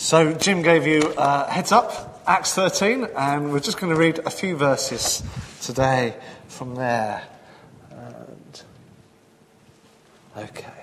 So Jim gave you a heads up, Acts 13, and we're just going to read a few verses today from there. And, okay.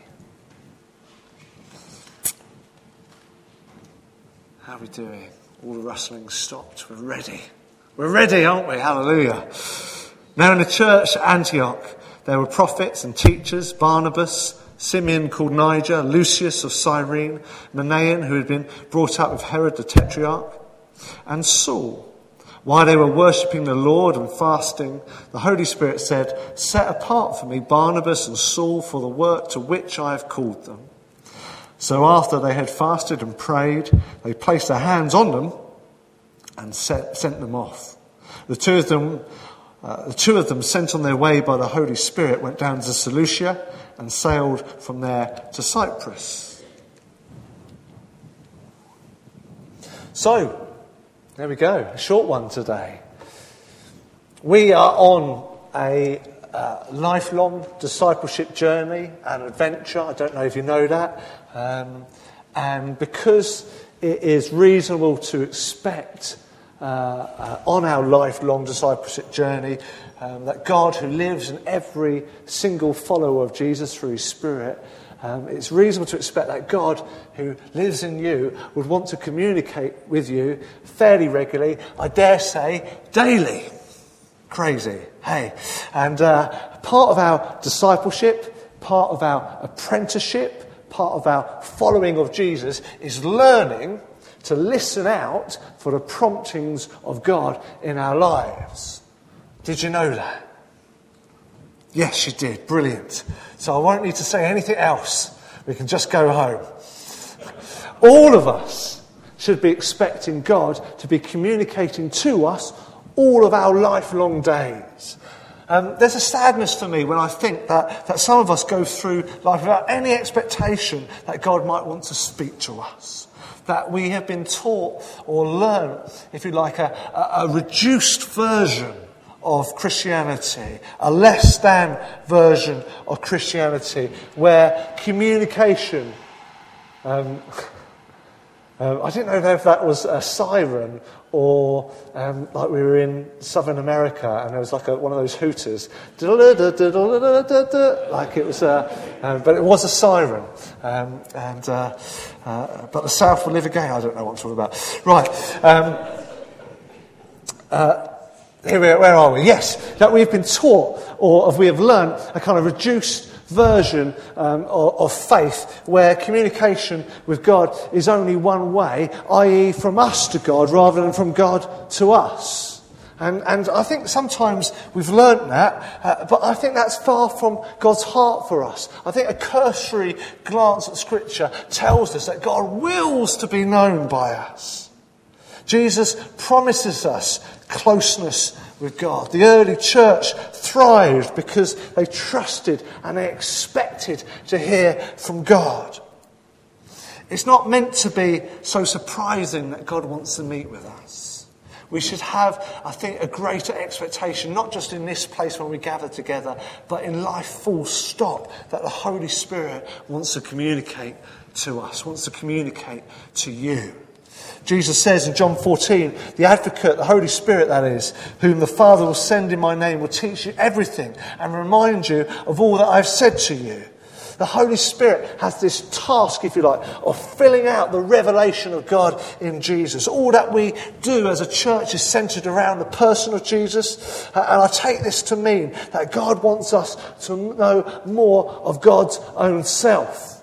How are we doing? All the rustling stopped. We're ready. We're ready, aren't we? Hallelujah. Now in the church at Antioch, there were prophets and teachers, Barnabas, Simeon called Niger, Lucius of Cyrene, Manaen, who had been brought up with Herod the Tetrarch, and Saul. While they were worshipping the Lord and fasting, the Holy Spirit said, "Set apart for me Barnabas and Saul for the work to which I have called them." So after they had fasted and prayed, they placed their hands on them and sent them off. The two of them, sent on their way by the Holy Spirit, went down to Seleucia and sailed from there to Cyprus. So, there we go, a short one today. We are on a lifelong discipleship journey and adventure. I don't know if you know that. And because it is reasonable to expect on our lifelong discipleship journey that God, who lives in every single follower of Jesus through his Spirit, it's reasonable to expect that God, who lives in you, would want to communicate with you fairly regularly, I dare say daily. Crazy, hey. And part of our discipleship, part of our apprenticeship, part of our following of Jesus is learning to listen out for the promptings of God in our lives. Did you know that? Yes, you did. Brilliant. So I won't need to say anything else. We can just go home. All of us should be expecting God to be communicating to us all of our lifelong days. There's a sadness for me when I think that some of us go through life without any expectation that God might want to speak to us. That we have been taught or learned, if you like, a reduced version of Christianity, a less than version of Christianity, where communication, I didn't know if that was a siren or like we were in Southern America and there was like one of those hooters, like it was, but it was a siren, but the South will live again. I don't know what I'm talking about. Right. Where are we? Yes, that we've been taught, or we have learned a kind of reduced version of faith where communication with God is only one way, i.e. from us to God rather than from God to us. And I think sometimes we've learnt that, but I think that's far from God's heart for us. I think a cursory glance at Scripture tells us that God wills to be known by us. Jesus promises us closeness with God. The early church thrived because they trusted and they expected to hear from God. It's not meant to be so surprising that God wants to meet with us. We should have, I think, a greater expectation, not just in this place when we gather together, but in life full stop, that the Holy Spirit wants to communicate to us, wants to communicate to you. Jesus says in John 14, the Advocate, the Holy Spirit that is, whom the Father will send in my name, will teach you everything and remind you of all that I've said to you. The Holy Spirit has this task, if you like, of filling out the revelation of God in Jesus. All that we do as a church is centred around the person of Jesus. And I take this to mean that God wants us to know more of God's own self.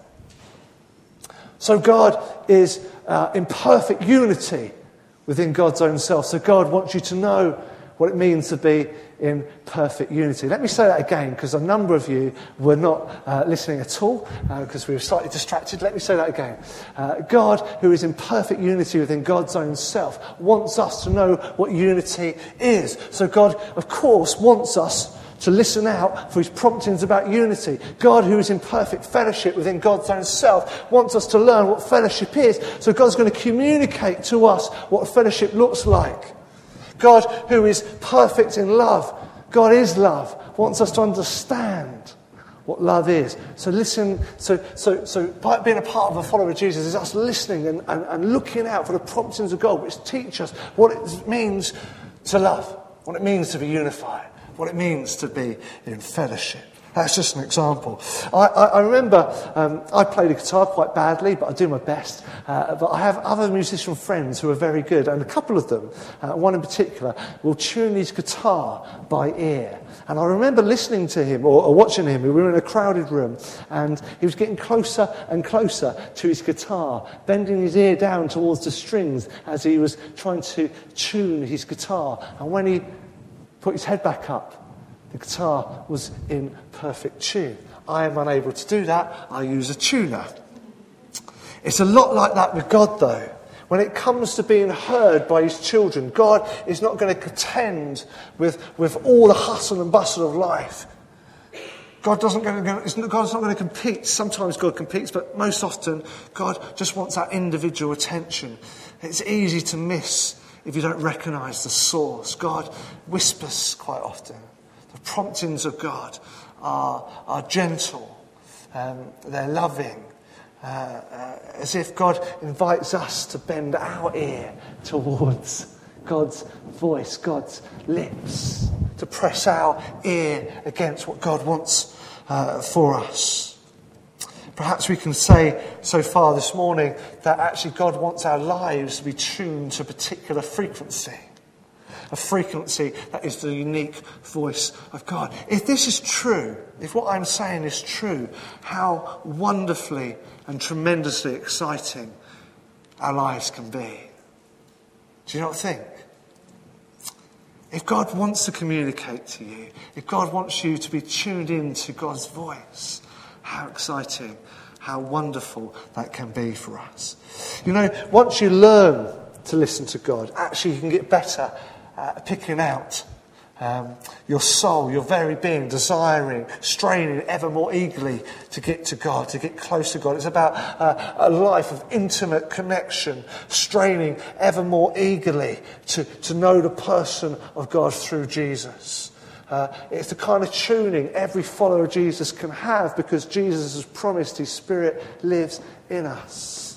So God is in perfect unity within God's own self. So God wants you to know what it means to be in perfect unity. Let me say that again, because a number of you were not listening at all, because we were slightly distracted. Let me say that again. God, who is in perfect unity within God's own self, wants us to know what unity is. So God, of course, wants us to listen out for his promptings about unity. God, who is in perfect fellowship within God's own self, wants us to learn what fellowship is. So God's going to communicate to us what fellowship looks like. God, who is perfect in love, God is love, wants us to understand what love is. So listen, so by being a part of a follower of Jesus is us listening and looking out for the promptings of God, which teach us what it means to love, what it means to be unified, what it means to be in fellowship. That's just an example. I remember I play the guitar quite badly, but I do my best. But I have other musician friends who are very good, and a couple of them, one in particular, will tune his guitar by ear. And I remember listening to him or watching him. We were in a crowded room, and he was getting closer and closer to his guitar, bending his ear down towards the strings as he was trying to tune his guitar. And when he put his head back up, the guitar was in perfect tune. I am unable to do that. I use a tuner. It's a lot like that with God, though. When it comes to being heard by his children, God is not going to contend with all the hustle and bustle of life. God's not going to compete. Sometimes God competes, but most often God just wants that individual attention. It's easy to miss if you don't recognise the source. God whispers quite often. The promptings of God are gentle, they're loving, as if God invites us to bend our ear towards God's voice, God's lips, to press our ear against what God wants for us. Perhaps we can say so far this morning that actually God wants our lives to be tuned to a particular frequency. A frequency that is the unique voice of God. If this is true, if what I'm saying is true, how wonderfully and tremendously exciting our lives can be. Do you not think? If God wants to communicate to you, if God wants you to be tuned in to God's voice, how exciting, how wonderful that can be for us. You know, once you learn to listen to God, actually you can get better picking out your soul, your very being, desiring, straining ever more eagerly to get to God, to get close to God. It's about a life of intimate connection, straining ever more eagerly to know the person of God through Jesus. It's the kind of tuning every follower of Jesus can have because Jesus has promised his Spirit lives in us.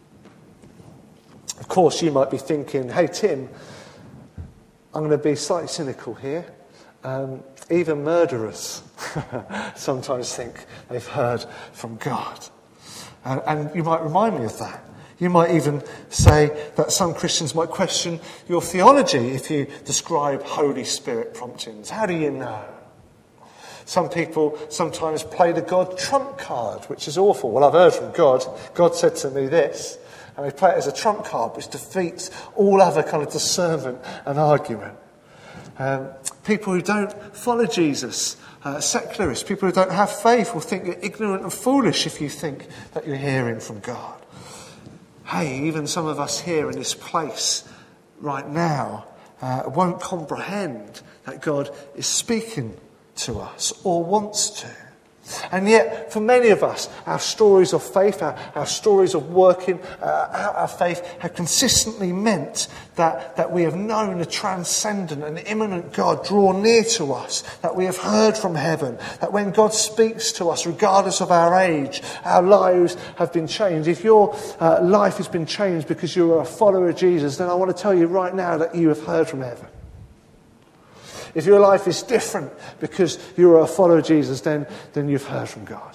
Of course, you might be thinking, hey, Tim, I'm going to be slightly cynical here. Even murderers sometimes think they've heard from God. And you might remind me of that. You might even say that some Christians might question your theology if you describe Holy Spirit promptings. How do you know? Some people sometimes play the God trump card, which is awful. Well, I've heard from God. God said to me this. And they play it as a trump card, which defeats all other kind of discernment and argument. People who don't follow Jesus, secularists, people who don't have faith will think you're ignorant and foolish if you think that you're hearing from God. Hey, even some of us here in this place right now won't comprehend that God is speaking to us or wants to. And yet, for many of us, our stories of faith, our stories of working out our faith have consistently meant that we have known a transcendent and immanent God draw near to us, that we have heard from heaven, that when God speaks to us, regardless of our age, our lives have been changed. If your life has been changed because you are a follower of Jesus, then I want to tell you right now that you have heard from heaven. If your life is different because you're a follower of Jesus, then you've heard from God.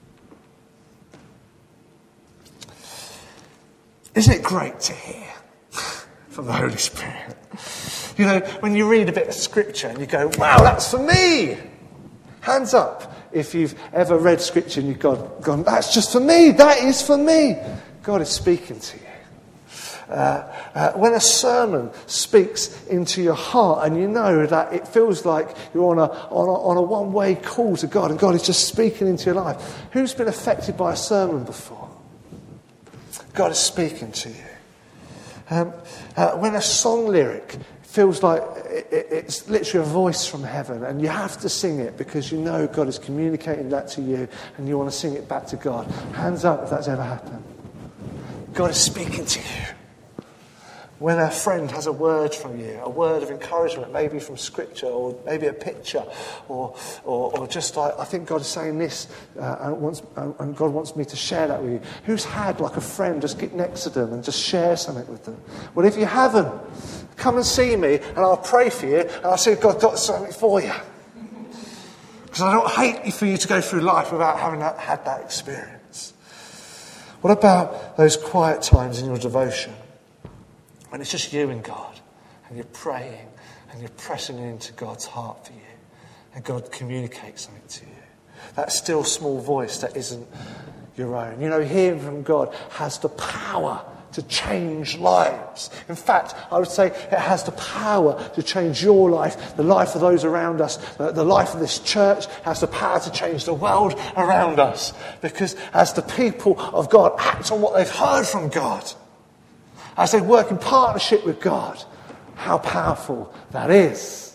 Isn't it great to hear from the Holy Spirit? You know, when you read a bit of Scripture and you go, wow, that's for me. Hands up if you've ever read Scripture and you've gone, that's just for me. That is for me. God is speaking to you. When a sermon speaks into your heart and you know that it feels like you're on a one-way call to God and God is just speaking into your life. Who's been affected by a sermon before? God is speaking to you. When a song lyric feels like it's literally a voice from heaven and you have to sing it because you know God is communicating that to you and you want to sing it back to God. Hands up if that's ever happened. God is speaking to you. When a friend has a word from you, a word of encouragement, maybe from Scripture or maybe a picture, or just I think God is saying this, and God wants me to share that with you. Who's had like a friend, just get next to them and just share something with them? Well, if you haven't, come and see me and I'll pray for you and I'll say God got something for you. Because I don't hate for you to go through life without having had that experience. What about those quiet times in your devotion? When it's just you and God, and you're praying, and you're pressing into God's heart for you, and God communicates something to you. That still small voice that isn't your own. You know, hearing from God has the power to change lives. In fact, I would say it has the power to change your life, the life of those around us, the life of this church has the power to change the world around us. Because as the people of God act on what they've heard from God, as they work in partnership with God, how powerful that is.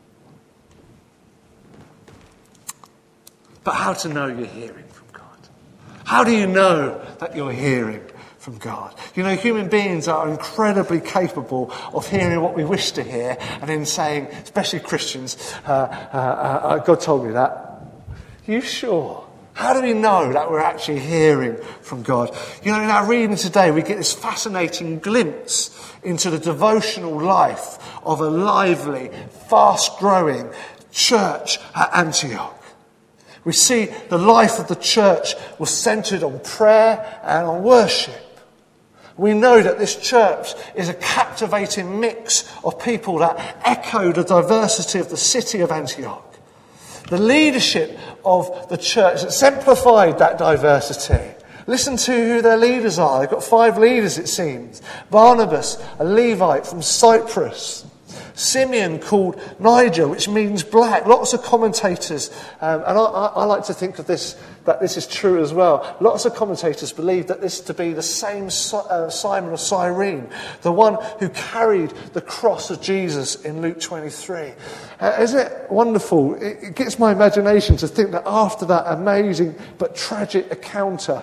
But how to know you're hearing from God? How do you know that you're hearing from God? You know, human beings are incredibly capable of hearing what we wish to hear and then saying, especially Christians, God told me that. You sure? How do we know that we're actually hearing from God? You know, in our reading today, we get this fascinating glimpse into the devotional life of a lively, fast-growing church at Antioch. We see the life of the church was centred on prayer and on worship. We know that this church is a captivating mix of people that echo the diversity of the city of Antioch. The leadership of the church exemplified that diversity. Listen to who their leaders are. They've got 5 leaders, it seems. Barnabas, a Levite from Cyprus. Simeon, called Niger, which means black. Lots of commentators, and I like to think of this, that this is true as well. Lots of commentators believe that this to be the same Simon of Cyrene, the one who carried the cross of Jesus in Luke 23. Isn't it wonderful? It gets my imagination to think that after that amazing but tragic encounter,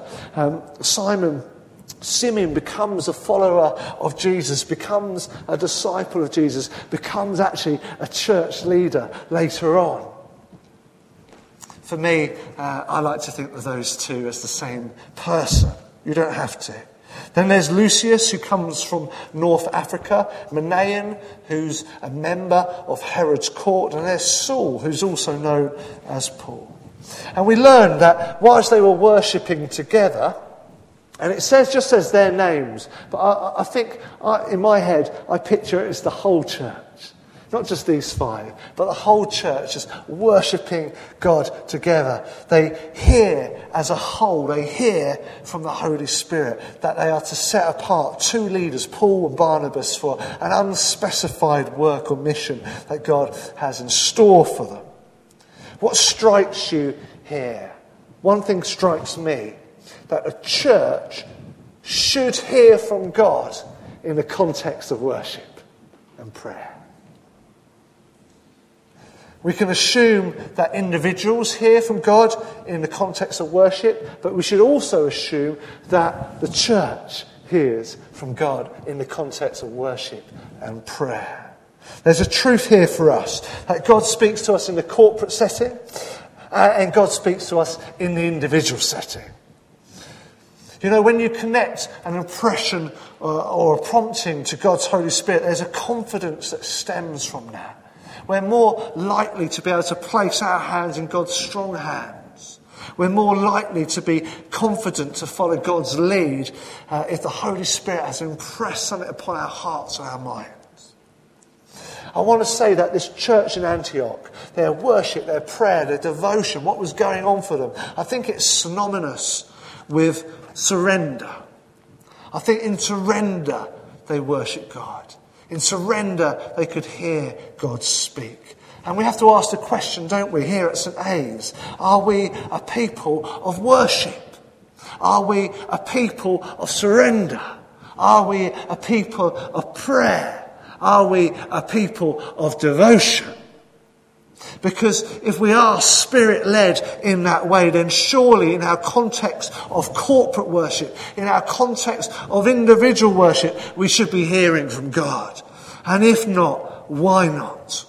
Simeon becomes a follower of Jesus, becomes a disciple of Jesus, becomes actually a church leader later on. For me, I like to think of those two as the same person. You don't have to. Then there's Lucius, who comes from North Africa, Manaen, who's a member of Herod's court, and there's Saul, who's also known as Paul. And we learn that whilst they were worshipping together, and it just says their names, but I think in my head I picture it as the whole church. Not just these 5, but the whole church just worshipping God together. They hear as a whole, they hear from the Holy Spirit that they are to set apart 2 leaders, Paul and Barnabas, for an unspecified work or mission that God has in store for them. What strikes you here? One thing strikes me, that a church should hear from God in the context of worship and prayer. We can assume that individuals hear from God in the context of worship, but we should also assume that the church hears from God in the context of worship and prayer. There's a truth here for us, that God speaks to us in the corporate setting, and God speaks to us in the individual setting. You know, when you connect an impression or a prompting to God's Holy Spirit, there's a confidence that stems from that. We're more likely to be able to place our hands in God's strong hands. We're more likely to be confident to follow God's lead if the Holy Spirit has impressed something upon our hearts or our minds. I want to say that this church in Antioch, their worship, their prayer, their devotion, what was going on for them, I think it's synonymous with surrender. I think in surrender they worship God. In surrender they could hear God speak. And we have to ask the question, don't we, here at St. A's, are we a people of worship? Are we a people of surrender? Are we a people of prayer? Are we a people of devotion? Because if we are Spirit-led in that way, then surely in our context of corporate worship, in our context of individual worship, we should be hearing from God. And if not, why not?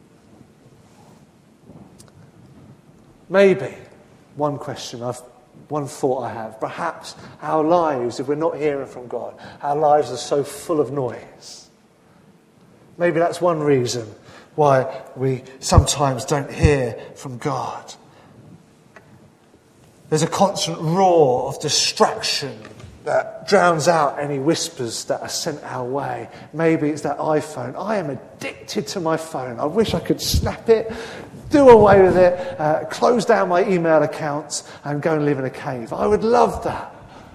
Maybe, one thought I have, perhaps our lives, if we're not hearing from God, our lives are so full of noise. Maybe that's one reason why we sometimes don't hear from God. There's a constant roar of distraction that drowns out any whispers that are sent our way. Maybe it's that iPhone. I am addicted to my phone. I wish I could snap it, do away with it, close down my email accounts and go and live in a cave. I would love that.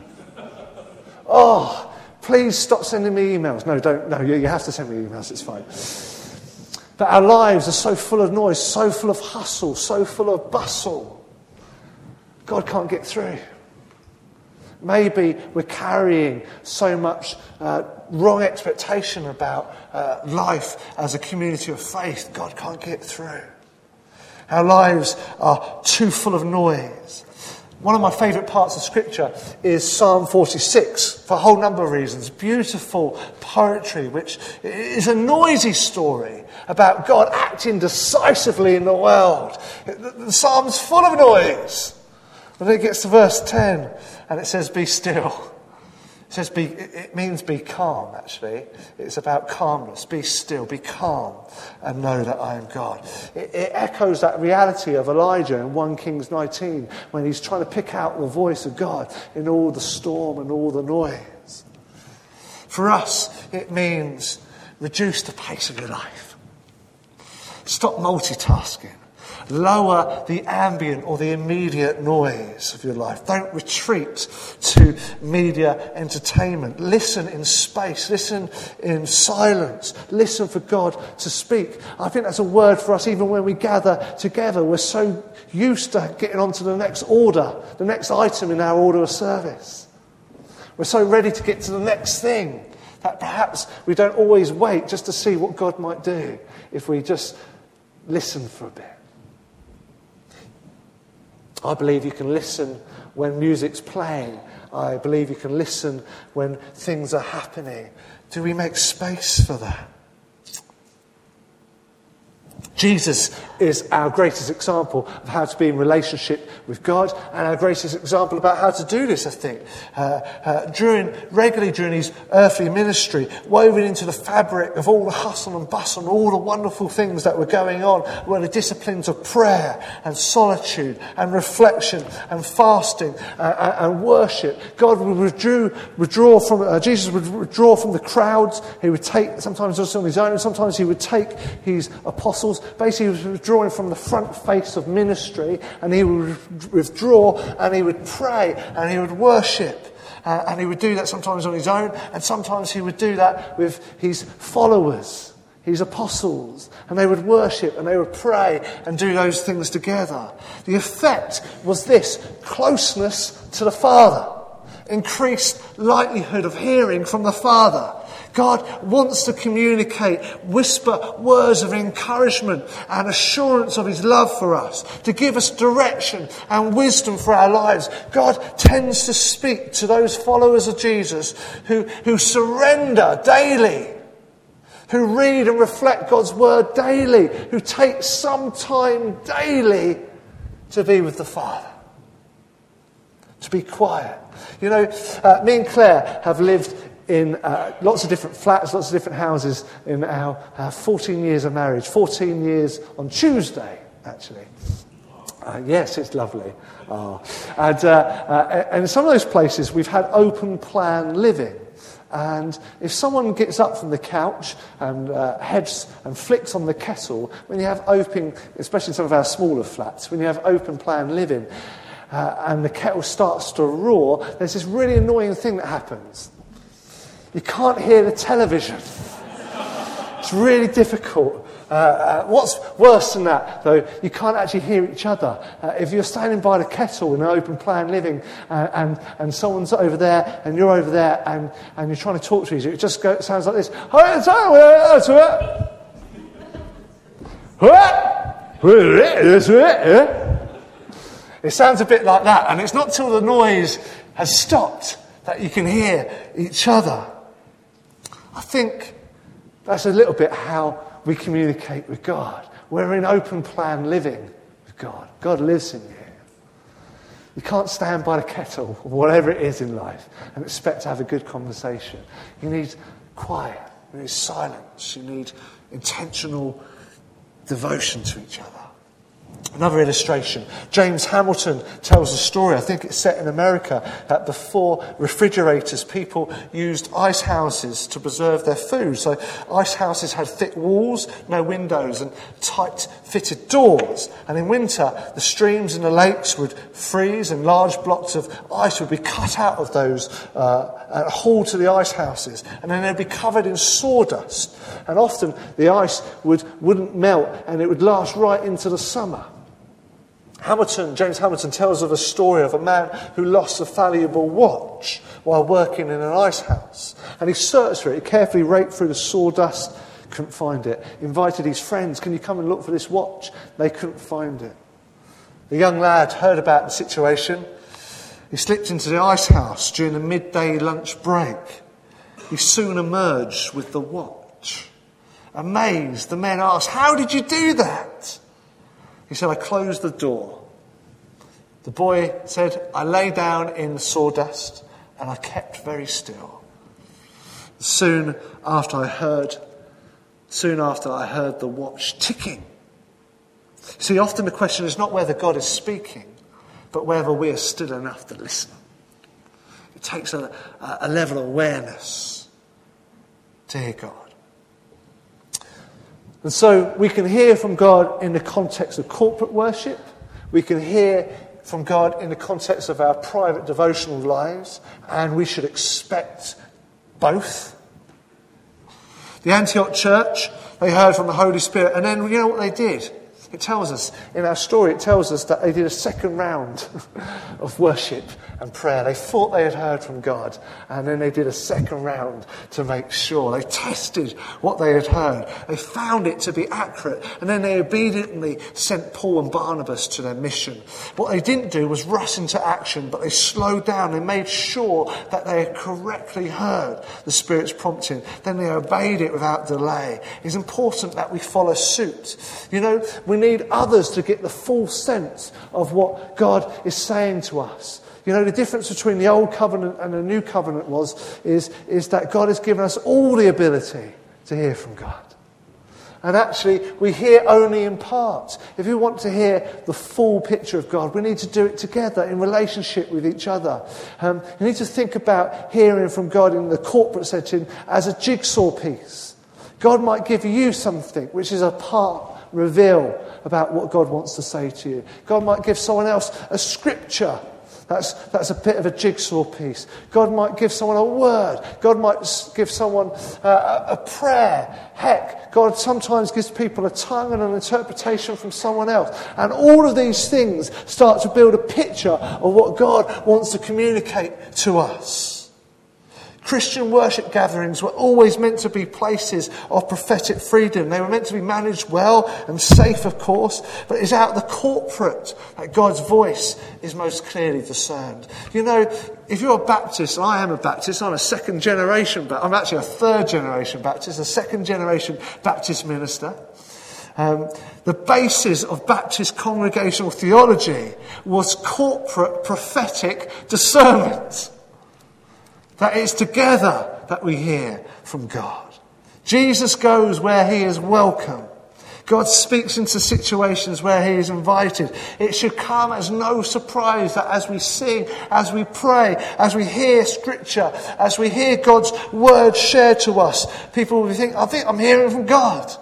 Oh, please stop sending me emails. No, don't. No, you have to send me emails. It's fine. But our lives are so full of noise, so full of hustle, so full of bustle. God can't get through. Maybe we're carrying so much wrong expectation about life as a community of faith. God can't get through. Our lives are too full of noise. One of my favourite parts of Scripture is Psalm 46 for a whole number of reasons. Beautiful poetry, which is a noisy story about God acting decisively in the world. The Psalm's full of noise. And then it gets to verse 10 and it says, be still. It means be calm, actually. It's about calmness. Be still, be calm, and know that I am God. It echoes that reality of Elijah in 1 Kings 19, when he's trying to pick out the voice of God in all the storm and all the noise. For us, it means reduce the pace of your life. Stop multitasking. Lower the ambient or the immediate noise of your life. Don't retreat to media entertainment. Listen in space. Listen in silence. Listen for God to speak. I think that's a word for us even when we gather together. We're so used to getting on to the next order, the next item in our order of service. We're so ready to get to the next thing that perhaps we don't always wait just to see what God might do if we just listen for a bit. I believe you can listen when music's playing. I believe you can listen when things are happening. Do we make space for that? Jesus is our greatest example of how to be in relationship with God, and our greatest example about how to do this, I think. Regularly during his earthly ministry, woven into the fabric of all the hustle and bustle and all the wonderful things that were going on, were the disciplines of prayer and solitude and reflection and fasting and worship. God would Jesus would withdraw from the crowds. He would take, sometimes just on his own, and sometimes he would take his apostles. Basically, he was withdrawing from the front face of ministry, and he would withdraw and he would pray and he would worship. And he would do that sometimes on his own, and sometimes he would do that with his followers, his apostles, and they would worship and they would pray and do those things together. The effect was this: closeness to the Father, increased likelihood of hearing from the Father. God wants to communicate, whisper words of encouragement and assurance of his love for us, to give us direction and wisdom for our lives. God tends to speak to those followers of Jesus who surrender daily, who read and reflect God's word daily, who take some time daily to be with the Father, to be quiet. You know, me and Claire have lived in lots of different flats, lots of different houses in our 14 years of marriage. 14 years on Tuesday, actually. Yes, it's lovely. And in some of those places, we've had open plan living. And if someone gets up from the couch and heads and flicks on the kettle, when you have open, especially in some of our smaller flats, when you have open plan living, and the kettle starts to roar, there's this really annoying thing that happens. You can't hear the television. It's really difficult. What's worse than that, though, you can't actually hear each other. If you're standing by the kettle in an open plan living and someone's over there and you're over there and you're trying to talk to each other, it just sounds like this. It sounds a bit like that, and it's not till the noise has stopped that you can hear each other. I think that's a little bit how we communicate with God. We're in open plan living with God. God lives in you. You can't stand by the kettle, or whatever it is in life, and expect to have a good conversation. You need quiet, you need silence, you need intentional devotion to each other. Another illustration. James Hamilton tells a story, I think it's set in America, that before refrigerators, people used ice houses to preserve their food. So ice houses had thick walls, no windows, and tight fitted doors. And in winter, the streams and the lakes would freeze, and large blocks of ice would be cut out of those and hauled to the ice houses. And then they'd be covered in sawdust. And often the ice wouldn't melt, and it would last right into the summer. James Hamilton tells of a story of a man who lost a valuable watch while working in an ice house. And he searched for it, he carefully raked through the sawdust, couldn't find it. Invited his friends, can you come and look for this watch? They couldn't find it. The young lad heard about the situation. He slipped into the ice house during the midday lunch break. He soon emerged with the watch. Amazed, the men asked, how did you do that? He said, I closed the door. The boy said, I lay down in the sawdust and I kept very still. Soon after I heard the watch ticking. See, often the question is not whether God is speaking, but whether we are still enough to listen. It takes a level of awareness to hear God. And so we can hear from God in the context of corporate worship. We can hear from God in the context of our private devotional lives. And we should expect both. The Antioch church, they heard from the Holy Spirit. And then you know what they did? It tells us, in our story, it tells us that they did a second round of worship and prayer. They thought they had heard from God, and then they did a second round to make sure. They tested what they had heard. They found it to be accurate, and then they obediently sent Paul and Barnabas to their mission. What they didn't do was rush into action, but they slowed down. They made sure that they had correctly heard the Spirit's prompting. Then they obeyed it without delay. It's important that we follow suit. You know, we need others to get the full sense of what God is saying to us. You know, the difference between the old covenant and the new covenant is that God has given us all the ability to hear from God. And actually, we hear only in part. If we want to hear the full picture of God, we need to do it together in relationship with each other. You need to think about hearing from God in the corporate setting as a jigsaw piece. God might give you something which is a part reveal about what God wants to say to you. God might give someone else a scripture. That's a bit of a jigsaw piece. God might give someone a word. God might give someone a prayer. Heck, God sometimes gives people a tongue and an interpretation from someone else. And all of these things start to build a picture of what God wants to communicate to us. Christian worship gatherings were always meant to be places of prophetic freedom. They were meant to be managed well and safe, of course, but it's out of the corporate that God's voice is most clearly discerned. You know, if you're a Baptist, and I am a Baptist, I'm a second generation Baptist, I'm actually a third generation Baptist, a second generation Baptist minister. The basis of Baptist congregational theology was corporate prophetic discernment. That it's together that we hear from God. Jesus goes where he is welcome. God speaks into situations where he is invited. It should come as no surprise that as we sing, as we pray, as we hear scripture, as we hear God's word shared to us, people will think, I think I'm hearing from God.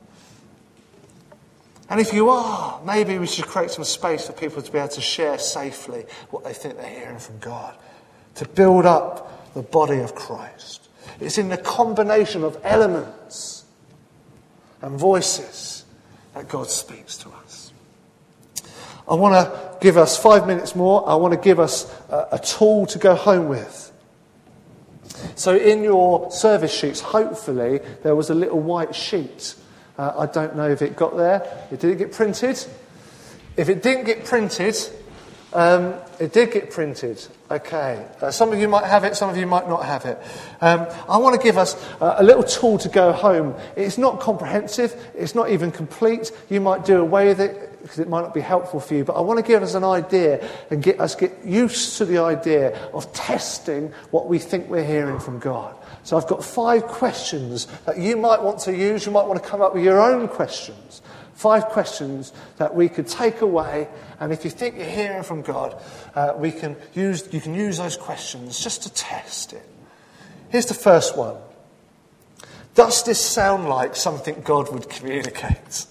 And if you are, maybe we should create some space for people to be able to share safely what they think they're hearing from God. To build up the body of Christ. It's in the combination of elements and voices that God speaks to us. I want to give us 5 minutes more. I want to give us a tool to go home with. So in your service sheets, hopefully, there was a little white sheet I don't know if it got there. Did it get printed? If it didn't get printed, it did get printed. Okay. Some of you might have it, some of you might not have it. I want to give us a little tool to go home. It's not comprehensive. It's not even complete. You might do away with it because it might not be helpful for you. But I want to give us an idea and get used to the idea of testing what we think we're hearing from God. So I've got 5 questions that you might want to use. You might want to come up with your own questions. 5 questions that we could take away, and if you think you're hearing from God, you can use those questions just to test it. Here's the first one. Does this sound like something God would communicate?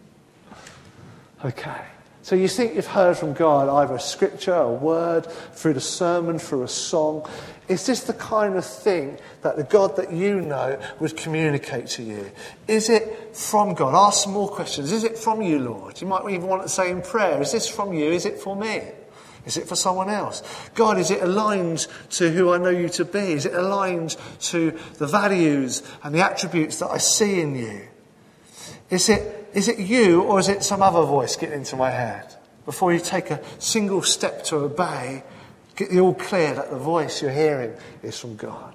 Okay. So you think you've heard from God, either a scripture, a word, through the sermon, through a song. Is this the kind of thing that the God that you know would communicate to you? Is it from God? Ask some more questions. Is it from you, Lord? You might even want to say in prayer, is this from you? Is it for me? Is it for someone else? God, is it aligned to who I know you to be? Is it aligned to the values and the attributes that I see in you? Is it you, or is it some other voice getting into my head? Before you take a single step to obey, get you all clear that the voice you're hearing is from God.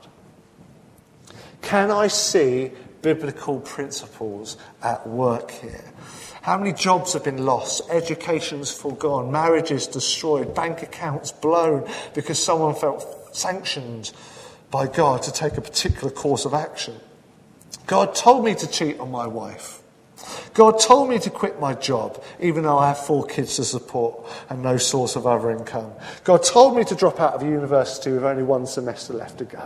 Can I see biblical principles at work here? How many jobs have been lost? Education's foregone, marriages destroyed, bank accounts blown because someone felt sanctioned by God to take a particular course of action. God told me to cheat on my wife. God told me to quit my job, even though I have 4 kids to support and no source of other income. God told me to drop out of university with only 1 semester left to go.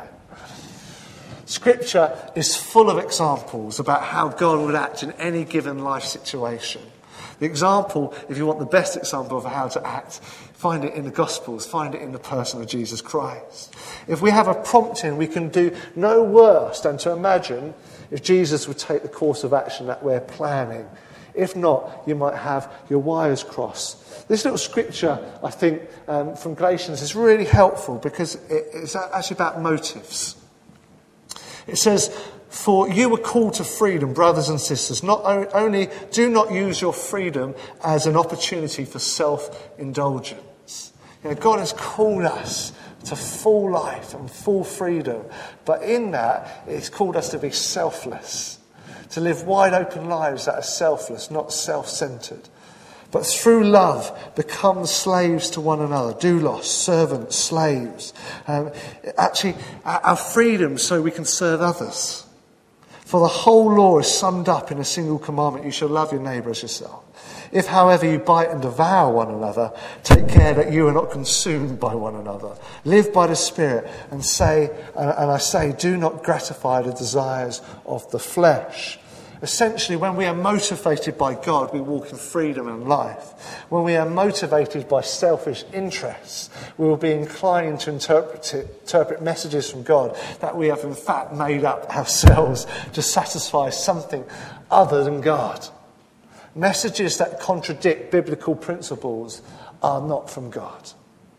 Scripture is full of examples about how God would act in any given life situation. The example, if you want the best example of how to act, find it in the Gospels, find it in the person of Jesus Christ. If we have a prompting, we can do no worse than to imagine if Jesus would take the course of action that we're planning. If not, you might have your wires crossed. This little scripture, I think, from Galatians is really helpful because it's actually about motives. It says, for you were called to freedom, brothers and sisters. Not only do not use your freedom as an opportunity for self-indulgence. You know, God has called us to full life and full freedom. But in that, it's called us to be selfless. To live wide open lives that are selfless, not self-centered. But through love, become slaves to one another. Doulos, servants, slaves. Actually, our freedom so we can serve others. For the whole law is summed up in a single commandment. You shall love your neighbour as yourself. If, however, you bite and devour one another, take care that you are not consumed by one another. Live by the Spirit and I say, do not gratify the desires of the flesh. Essentially, when we are motivated by God, we walk in freedom and life. When we are motivated by selfish interests, we will be inclined to interpret messages from God that we have in fact made up ourselves to satisfy something other than God. Messages that contradict biblical principles are not from God.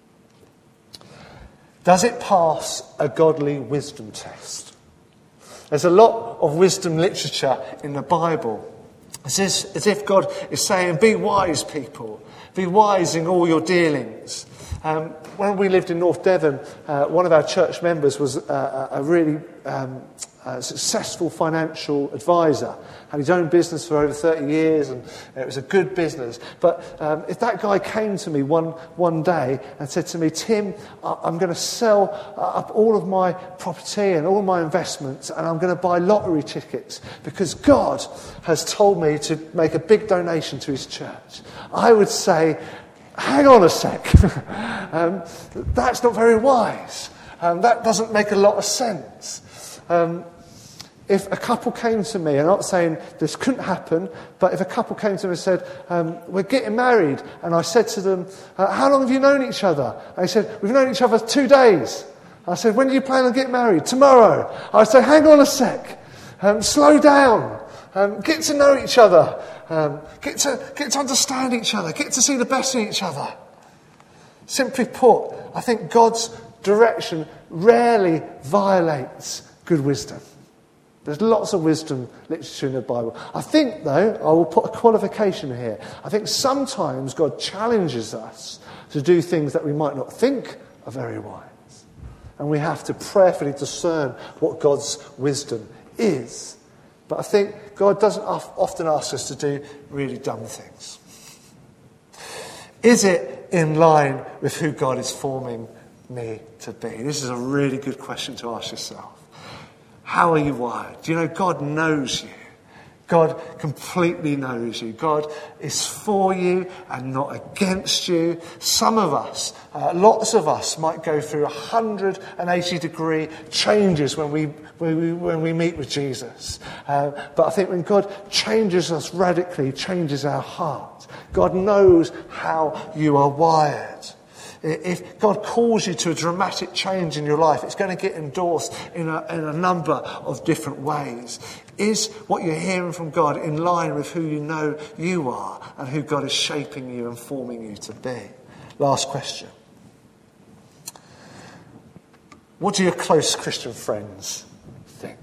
Does it pass a godly wisdom test? There's a lot of wisdom literature in the Bible. It's as if God is saying, be wise, people. Be wise in all your dealings. When we lived in North Devon, one of our church members was a really successful financial advisor. Had his own business for over 30 years, and it was a good business. But if that guy came to me one day and said to me, Tim, I'm going to sell up all of my property and all my investments, and I'm going to buy lottery tickets because God has told me to make a big donation to his church, I would say, hang on a sec. That's not very wise. That doesn't make a lot of sense. If a couple came to me, and I'm not saying this couldn't happen, but if a couple came to me and said, we're getting married, and I said to them, how long have you known each other? And they said, we've known each other 2 days. I said, when do you plan on getting married? Tomorrow. I said, hang on a sec. Slow down. Get to know each other. Get to understand each other. Get to see the best in each other. Simply put, I think God's direction rarely violates good wisdom. There's lots of wisdom literature in the Bible. I think, though, I will put a qualification here. I think sometimes God challenges us to do things that we might not think are very wise. And we have to prayerfully discern what God's wisdom is. But I think God doesn't often ask us to do really dumb things. Is it in line with who God is forming me to be? This is a really good question to ask yourself. How are you wired? Do you know God knows you? God completely knows you. God is for you and not against you. Some of us, lots of us, might go through 180-degree changes when we meet with Jesus. But I think when God changes us radically, changes our heart. God knows how you are wired. If God calls you to a dramatic change in your life, it's going to get endorsed in a number of different ways. Is what you're hearing from God in line with who you know you are and who God is shaping you and forming you to be? Last question. What do your close Christian friends think?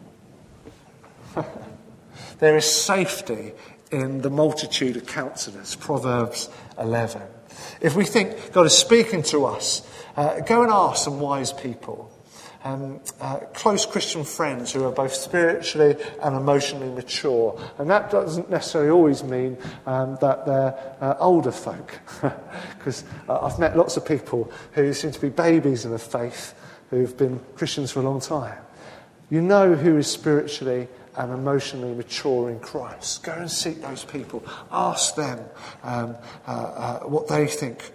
There is safety in the multitude of counsellors, Proverbs 11. If we think God is speaking to us, go and ask some wise people, close Christian friends who are both spiritually and emotionally mature. And that doesn't necessarily always mean that they're older folk, because I've met lots of people who seem to be babies in the faith, who've been Christians for a long time. You know who is spiritually and emotionally mature in Christ. Go and seek those people. Ask them what they think.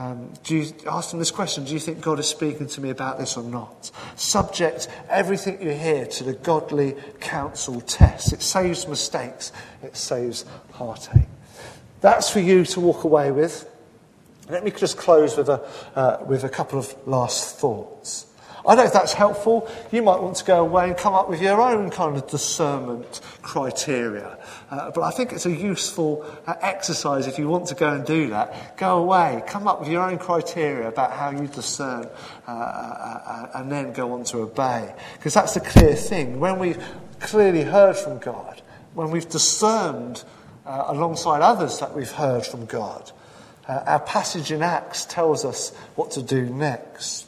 Ask them this question: do you think God is speaking to me about this or not? Subject everything you hear to the godly counsel test. It saves mistakes. It saves heartache. That's for you to walk away with. Let me just close with a couple of last thoughts. I don't know if that's helpful. You might want to go away and come up with your own kind of discernment criteria. But I think it's a useful exercise if you want to go and do that. Go away, come up with your own criteria about how you discern and then go on to obey. Because that's the clear thing. When we've clearly heard from God, when we've discerned alongside others that we've heard from God, our passage in Acts tells us what to do next.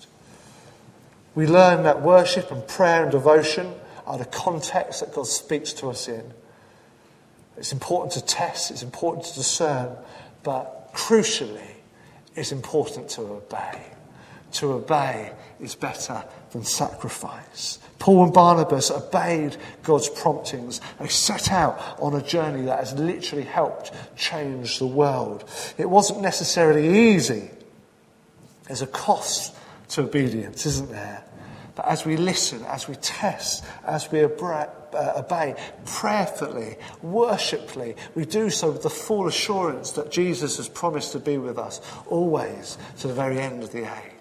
We learn that worship and prayer and devotion are the context that God speaks to us in. It's important to test, it's important to discern, but crucially, it's important to obey. To obey is better than sacrifice. Paul and Barnabas obeyed God's promptings. They set out on a journey that has literally helped change the world. It wasn't necessarily easy. There's a cost to obedience, isn't there? But as we listen, as we test, as we obey prayerfully, worshipfully, we do so with the full assurance that Jesus has promised to be with us always to the very end of the age.